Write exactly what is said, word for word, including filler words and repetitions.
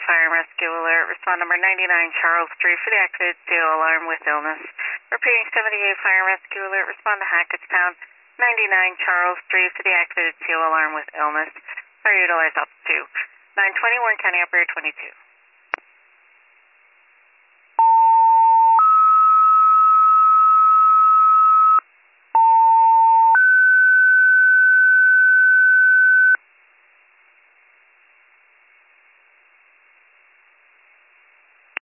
Fire and Rescue Alert. Respond number ninety-nine Charles Street for the activated C O alarm with illness. Repeating seventy-eight Fire and Rescue Alert. Respond to Hackettstown, ninety-nine Charles Street for the activated C O alarm with illness. Fire utilized up to nine twenty-one County Operator twenty-two.